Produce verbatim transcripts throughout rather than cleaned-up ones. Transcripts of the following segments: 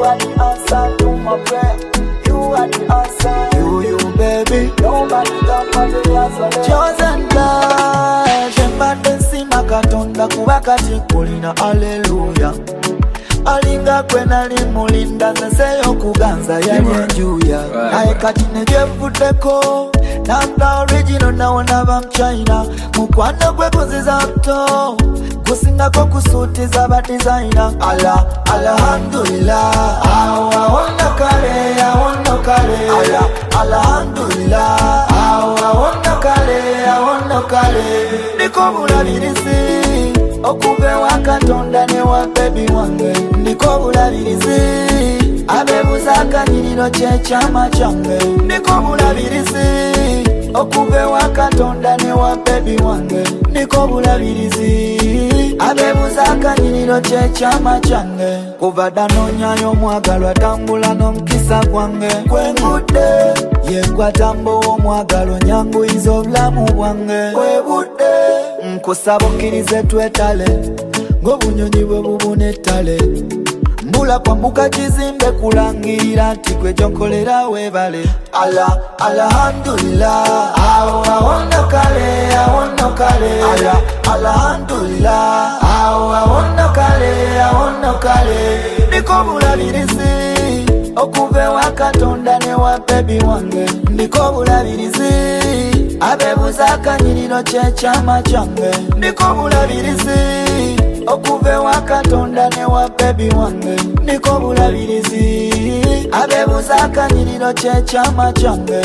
are the answer to my prayer. You are the answer. You, you, baby. Nobody can find the answer. Chosen blood. Shembate sima katonda kubakati kulina. Hallelujah. Alinga kwena limulinda nseyo kuganza ya njuya. Ae kati nejevuteko. Nanga original na wanava mchina. Mkwanda kwe kuziza mto. Kusinga kwa kusuti za batizaina. Allah, alhamdulillah. Awa wanda kare, awanda kare. Allah, alhamdulillah. Awa wanda kare, awanda kare. Niko bulabirisi. Okube wakatonda ne wa baby wange. Niko bulabirisi. Abebuzaka nilino chechama change. Niko bulabirisi. Okube wakatonda ne wa baby wange. Niko bulabirisi. Abebuzaka nilino chechama change. Kuvada nonyayo mwagalwa tambula no mkisa kwange. Kwengude yengwa tambo omwagalo nyangu izo blamu bwange. Kwebude nkusabo kirize twetale. Ngobunyonyi bwe bubunetale. Mbula kwambuka kizimbe kulangirira nti gwe jonkolera webale. Allah, alhamdulillah. Awa wonna kale, awonna kale. Allah, alhamdulillah. Awa wonna kale, awonna kale. Niko bulabirisi. Okuve wakatonda ne wa baby wange. Niko bulabirisi. Abebuzaka nilino chechama change. Niko bulabirisi. Okuve wakatonda ne wa baby wange. Niko bulabirisi. Abebuzaka nilino chechama change.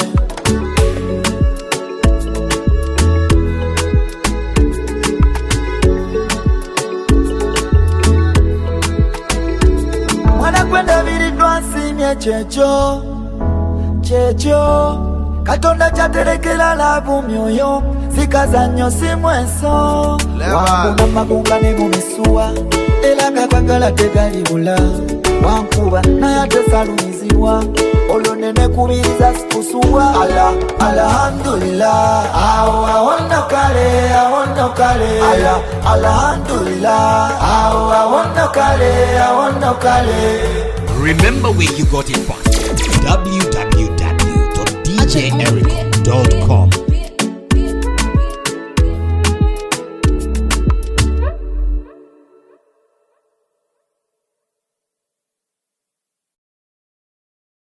Mwana kwenda viridwa simye checho. Checho Katonda chaterekela labu myoyo. Sikaza nyo simweso. Wangu na magunga ne mumisuwa. Elanga kwa gala tegalibula. Wankuba na yate saluniziwa. Olonene kubiriza sikusuwa. Allah, alhamdulillah. Awa wonna kale, awonna kale. Allah, alhamdulillah. Awa wonna kale, awonna kale. Remember where you got it from. w w w dot d j eric dot com